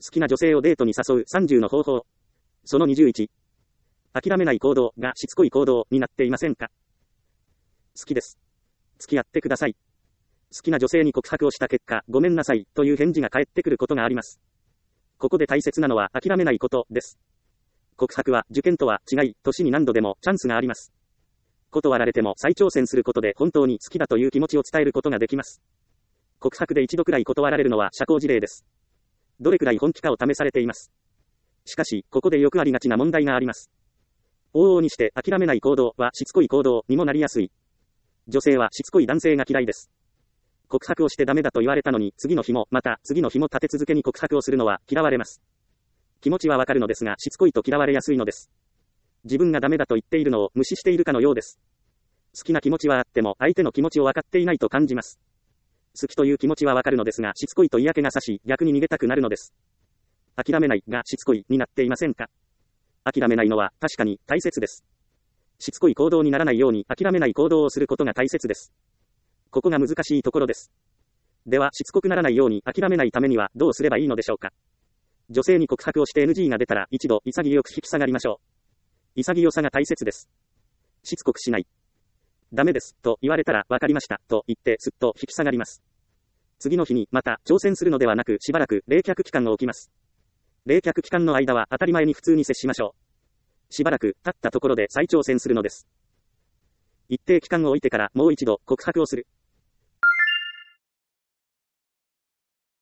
きな女性をデートに誘う30の方法。その21。諦めない行動がしつこい行動になっていませんか？好きです。付き合ってください。好きな女性に告白をした結果、ごめんなさいという返事が返ってくることがあります。ここで大切なのは諦めないことです。告白は受験とは違い、年に何度でもチャンスがあります。断られても再挑戦することで本当に好きだという気持ちを伝えることができます。告白で一度くらい断られるのは社交辞令です。どれくらい本気かを試されています。しかし、ここでよくありがちな問題があります。往々にして諦めない行動はしつこい行動にもなりやすい。女性はしつこい男性が嫌いです。告白をしてダメだと言われたのに次の日もまた次の日も立て続けに告白をするのは嫌われます。気持ちはわかるのですがしつこいと嫌われやすいのです。自分がダメだと言っているのを無視しているかのようです。好きな気持ちはあっても相手の気持ちを分かっていないと感じます。好きという気持ちはわかるのですがしつこいと嫌気がさし逆に逃げたくなるのです。諦めないがしつこいになっていませんか？諦めないのは確かに大切です。しつこい行動にならないように諦めない行動をすることが大切です。ここが難しいところです。ではしつこくならないように諦めないためにはどうすればいいのでしょうか？女性に告白をして NG が出たら一度潔く引き下がりましょう。潔さが大切です。しつこくしない。ダメですと言われたらわかりましたと言ってすっと引き下がります。次の日にまた挑戦するのではなくしばらく冷却期間を置きます。冷却期間の間は当たり前に普通に接しましょう。しばらく経ったところで再挑戦するのです。一定期間を置いてからもう一度告白をする。